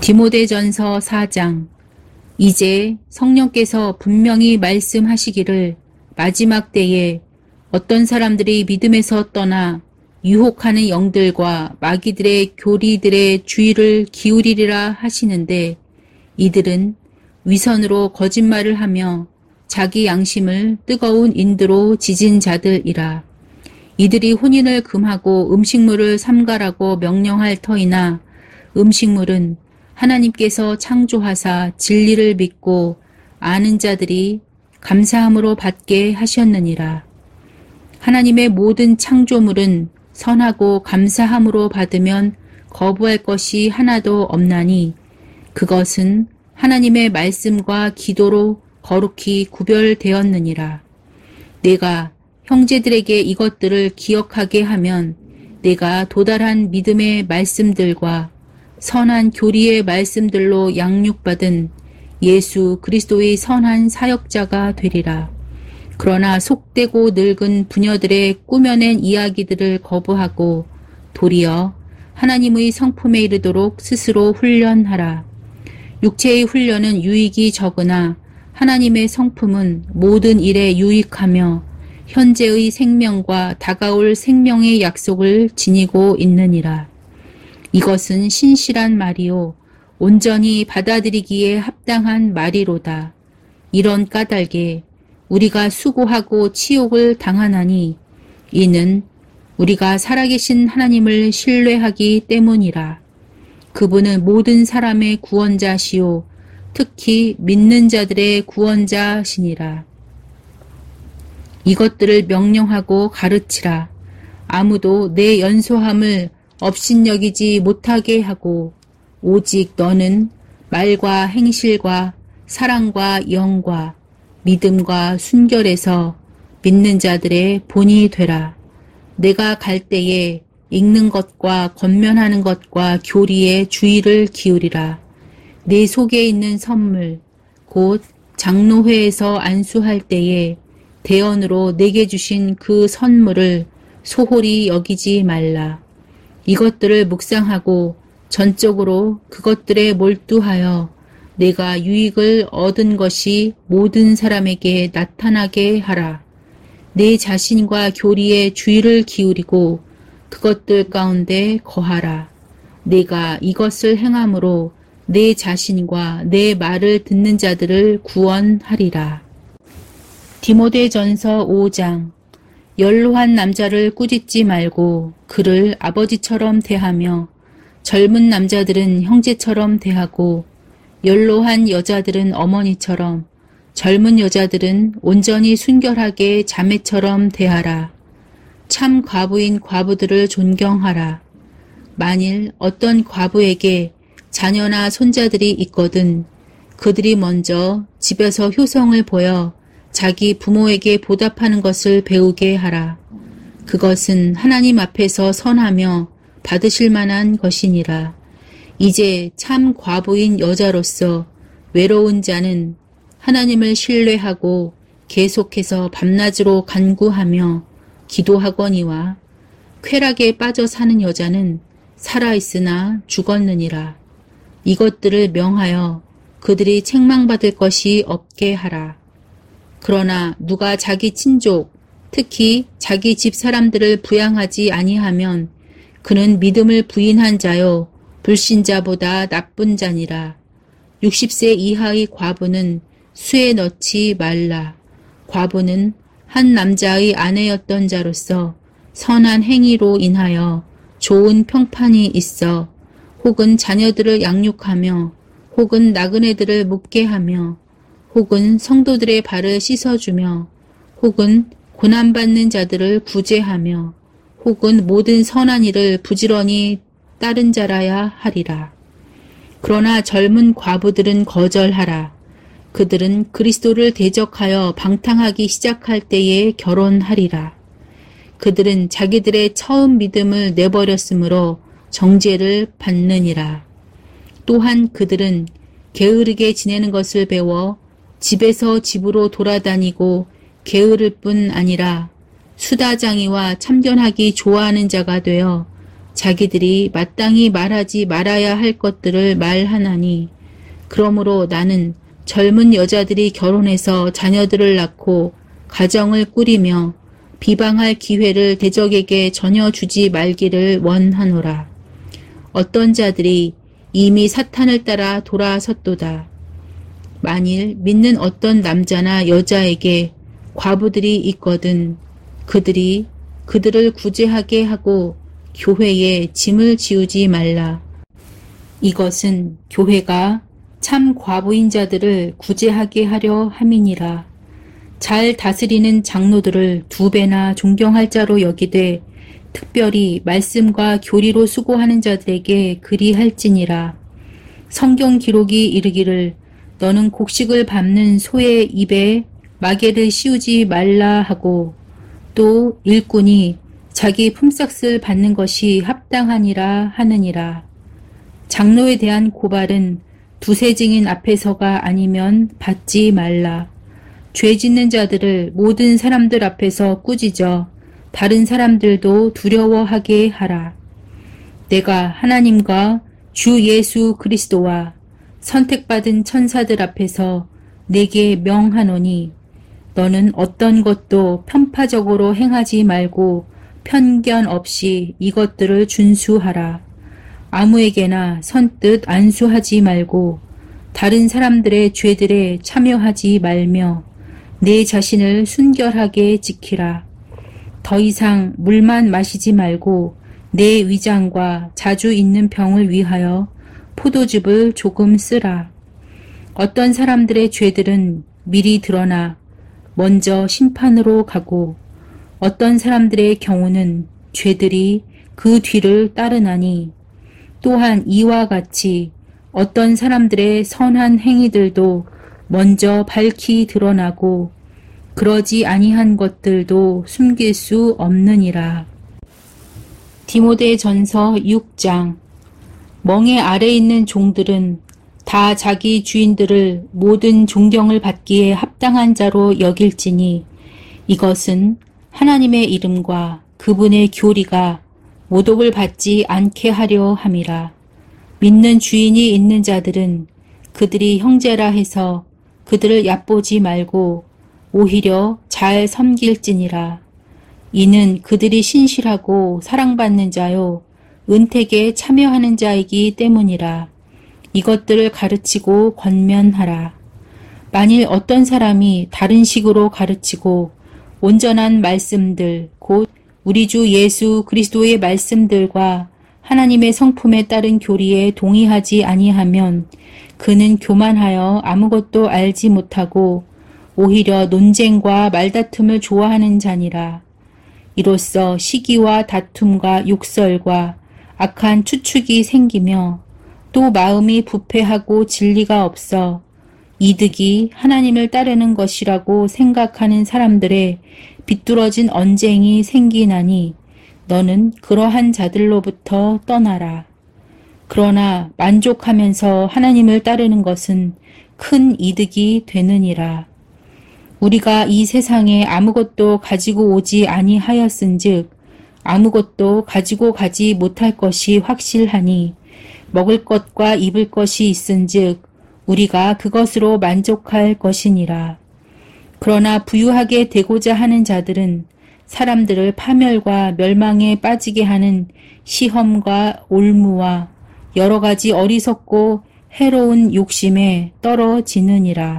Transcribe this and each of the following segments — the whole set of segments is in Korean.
디모데전서 4장. 이제 성령께서 분명히 말씀하시기를 마지막 때에 어떤 사람들이 믿음에서 떠나 유혹하는 영들과 마귀들의 교리들의 주의를 기울이리라 하시는데, 이들은 위선으로 거짓말을 하며 자기 양심을 뜨거운 인두로 지진 자들이라. 이들이 혼인을 금하고 음식물을 삼가라고 명령할 터이나 음식물은 하나님께서 창조하사 진리를 믿고 아는 자들이 감사함으로 받게 하셨느니라. 하나님의 모든 창조물은 선하고 감사함으로 받으면 거부할 것이 하나도 없나니 그것은 하나님의 말씀과 기도로 거룩히 구별되었느니라. 내가 형제들에게 이것들을 기억하게 하면 내가 도달한 믿음의 말씀들과 선한 교리의 말씀들로 양육받은 예수 그리스도의 선한 사역자가 되리라. 그러나 속되고 늙은 부녀들의 꾸며낸 이야기들을 거부하고 도리어 하나님의 성품에 이르도록 스스로 훈련하라. 육체의 훈련은 유익이 적으나 하나님의 성품은 모든 일에 유익하며 현재의 생명과 다가올 생명의 약속을 지니고 있느니라. 이것은 신실한 말이요 온전히 받아들이기에 합당한 말이로다. 이런 까닭에 우리가 수고하고 치욕을 당하나니 이는 우리가 살아계신 하나님을 신뢰하기 때문이라. 그분은 모든 사람의 구원자시요 특히 믿는 자들의 구원자시니라. 이것들을 명령하고 가르치라. 아무도 내 연소함을 업신여기지 못하게 하고 오직 너는 말과 행실과 사랑과 영과 믿음과 순결에서 믿는 자들의 본이 되라. 내가 갈 때에 읽는 것과 권면하는 것과 교리에 주의를 기울이라. 내 속에 있는 선물 곧 장로회에서 안수할 때에 대언으로 내게 주신 그 선물을 소홀히 여기지 말라. 이것들을 묵상하고 전적으로 그것들에 몰두하여 내가 유익을 얻은 것이 모든 사람에게 나타나게 하라. 내 자신과 교리에 주의를 기울이고 그것들 가운데 거하라. 내가 이것을 행함으로 내 자신과 내 말을 듣는 자들을 구원하리라. 디모데전서 5장. 연로한 남자를 꾸짖지 말고 그를 아버지처럼 대하며 젊은 남자들은 형제처럼 대하고 연로한 여자들은 어머니처럼 젊은 여자들은 온전히 순결하게 자매처럼 대하라. 참 과부인 과부들을 존경하라. 만일 어떤 과부에게 자녀나 손자들이 있거든 그들이 먼저 집에서 효성을 보여 자기 부모에게 보답하는 것을 배우게 하라. 그것은 하나님 앞에서 선하며 받으실 만한 것이니라. 이제 참 과부인 여자로서 외로운 자는 하나님을 신뢰하고 계속해서 밤낮으로 간구하며 기도하거니와 쾌락에 빠져 사는 여자는 살아있으나 죽었느니라. 이것들을 명하여 그들이 책망받을 것이 없게 하라. 그러나 누가 자기 친족, 특히 자기 집 사람들을 부양하지 아니하면 그는 믿음을 부인한 자요 불신자보다 나쁜 자니라. 60세 이하의 과부는 수에 넣지 말라. 과부는 한 남자의 아내였던 자로서 선한 행위로 인하여 좋은 평판이 있어 혹은 자녀들을 양육하며 혹은 나그네들을 묵게 하며 혹은 성도들의 발을 씻어주며 혹은 고난받는 자들을 구제하며 혹은 모든 선한 일을 부지런히 따른 자라야 하리라. 그러나 젊은 과부들은 거절하라. 그들은 그리스도를 대적하여 방탕하기 시작할 때에 결혼하리라. 그들은 자기들의 처음 믿음을 내버렸으므로 정죄를 받느니라. 또한 그들은 게으르게 지내는 것을 배워 집에서 집으로 돌아다니고 게으를 뿐 아니라 수다장이와 참견하기 좋아하는 자가 되어 자기들이 마땅히 말하지 말아야 할 것들을 말하나니 그러므로 나는 젊은 여자들이 결혼해서 자녀들을 낳고 가정을 꾸리며 비방할 기회를 대적에게 전혀 주지 말기를 원하노라. 어떤 자들이 이미 사탄을 따라 돌아섰도다. 만일 믿는 어떤 남자나 여자에게 과부들이 있거든 그들이 그들을 구제하게 하고 교회에 짐을 지우지 말라. 이것은 교회가 참 과부인 자들을 구제하게 하려 함이니라. 잘 다스리는 장로들을 2배나 존경할 자로 여기되 특별히 말씀과 교리로 수고하는 자들에게 그리할지니라. 성경 기록이 이르기를 너는 곡식을 밟는 소의 입에 마개를 씌우지 말라 하고 또 일꾼이 자기 품삯을 받는 것이 합당하니라 하느니라. 장로에 대한 고발은 두세 증인 앞에서가 아니면 받지 말라. 죄 짓는 자들을 모든 사람들 앞에서 꾸짖어 다른 사람들도 두려워하게 하라. 내가 하나님과 주 예수 그리스도와 선택받은 천사들 앞에서 내게 명하노니 너는 어떤 것도 편파적으로 행하지 말고 편견 없이 이것들을 준수하라. 아무에게나 선뜻 안수하지 말고 다른 사람들의 죄들에 참여하지 말며 내 자신을 순결하게 지키라. 더 이상 물만 마시지 말고 내 위장과 자주 있는 병을 위하여 포도즙을 조금 쓰라. 어떤 사람들의 죄들은 미리 드러나 먼저 심판으로 가고 어떤 사람들의 경우는 죄들이 그 뒤를 따르나니 또한 이와 같이 어떤 사람들의 선한 행위들도 먼저 밝히 드러나고 그러지 아니한 것들도 숨길 수 없느니라. 디모데전서 6장. 멍에 아래 있는 종들은 다 자기 주인들을 모든 존경을 받기에 합당한 자로 여길지니 이것은 하나님의 이름과 그분의 교리가 모독을 받지 않게 하려 함이라. 믿는 주인이 있는 자들은 그들이 형제라 해서 그들을 얕보지 말고 오히려 잘 섬길지니라. 이는 그들이 신실하고 사랑받는 자요 은택에 참여하는 자이기 때문이라. 이것들을 가르치고 권면하라. 만일 어떤 사람이 다른 식으로 가르치고 온전한 말씀들 곧 우리 주 예수 그리스도의 말씀들과 하나님의 성품에 따른 교리에 동의하지 아니하면 그는 교만하여 아무것도 알지 못하고 오히려 논쟁과 말다툼을 좋아하는 자니라. 이로써 시기와 다툼과 욕설과 악한 추측이 생기며 또 마음이 부패하고 진리가 없어 이득이 하나님을 따르는 것이라고 생각하는 사람들의 비뚤어진 언쟁이 생기나니 너는 그러한 자들로부터 떠나라. 그러나 만족하면서 하나님을 따르는 것은 큰 이득이 되느니라. 우리가 이 세상에 아무것도 가지고 오지 아니하였은즉 아무것도 가지고 가지 못할 것이 확실하니 먹을 것과 입을 것이 있은즉 우리가 그것으로 만족할 것이니라. 그러나 부유하게 되고자 하는 자들은 사람들을 파멸과 멸망에 빠지게 하는 시험과 올무와 여러 가지 어리석고 해로운 욕심에 떨어지느니라.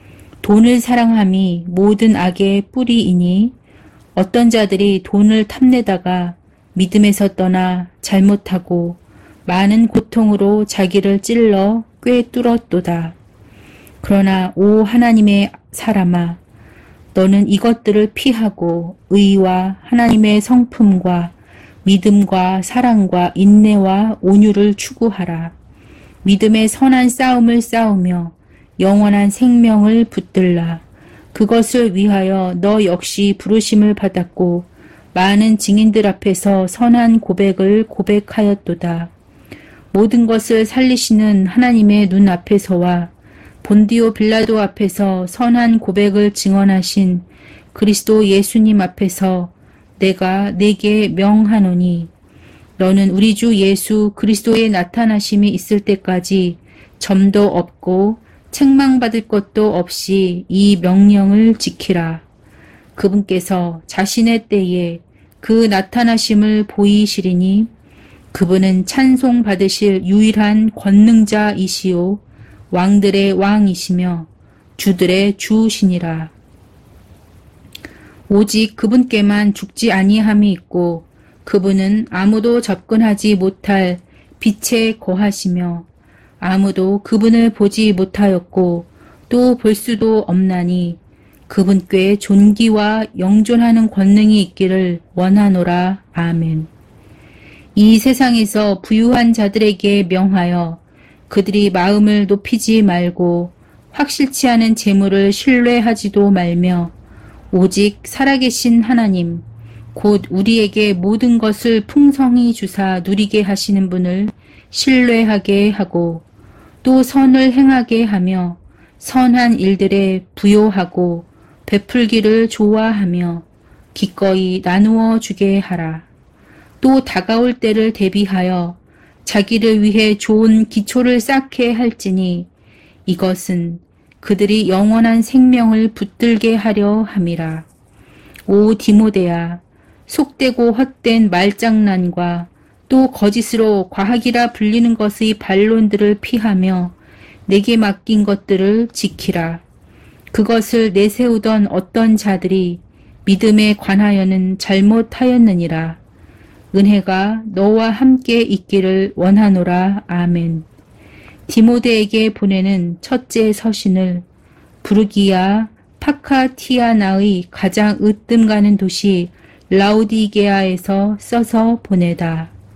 돈을 사랑함이 모든 악의 뿌리이니 어떤 자들이 돈을 탐내다가 믿음에서 떠나 잘못하고 많은 고통으로 자기를 찔러 꿰뚫었도다. 그러나 오 하나님의 사람아, 너는 이것들을 피하고 의와 하나님의 성품과 믿음과 사랑과 인내와 온유를 추구하라. 믿음의 선한 싸움을 싸우며 영원한 생명을 붙들라. 그것을 위하여 너 역시 부르심을 받았고 많은 증인들 앞에서 선한 고백을 고백하였도다. 모든 것을 살리시는 하나님의 눈 앞에서와 본디오 빌라도 앞에서 선한 고백을 증언하신 그리스도 예수님 앞에서 내가 네게 명하노니 너는 우리 주 예수 그리스도의 나타나심이 있을 때까지 점도 없고 책망받을 것도 없이 이 명령을 지키라. 그분께서 자신의 때에 그 나타나심을 보이시리니 그분은 찬송 받으실 유일한 권능자이시오 왕들의 왕이시며 주들의 주시니라. 오직 그분께만 죽지 아니함이 있고 그분은 아무도 접근하지 못할 빛에 거하시며 아무도 그분을 보지 못하였고 또 볼 수도 없나니 그분께 존귀와 영존하는 권능이 있기를 원하노라. 아멘. 이 세상에서 부유한 자들에게 명하여 그들이 마음을 높이지 말고 확실치 않은 재물을 신뢰하지도 말며 오직 살아계신 하나님 곧 우리에게 모든 것을 풍성히 주사 누리게 하시는 분을 신뢰하게 하고 또 선을 행하게 하며 선한 일들에 부요하고 베풀기를 좋아하며 기꺼이 나누어 주게 하라. 또 다가올 때를 대비하여 자기를 위해 좋은 기초를 쌓게 할지니 이것은 그들이 영원한 생명을 붙들게 하려 함이라. 오 디모데야, 속되고 헛된 말장난과 또 거짓으로 과학이라 불리는 것의 반론들을 피하며 내게 맡긴 것들을 지키라. 그것을 내세우던 어떤 자들이 믿음에 관하여는 잘못하였느니라. 은혜가 너와 함께 있기를 원하노라. 아멘. 디모데에게 보내는 첫째 서신을 부르기아 파카티아나의 가장 으뜸 가는 도시 라우디게아에서 써서 보내다.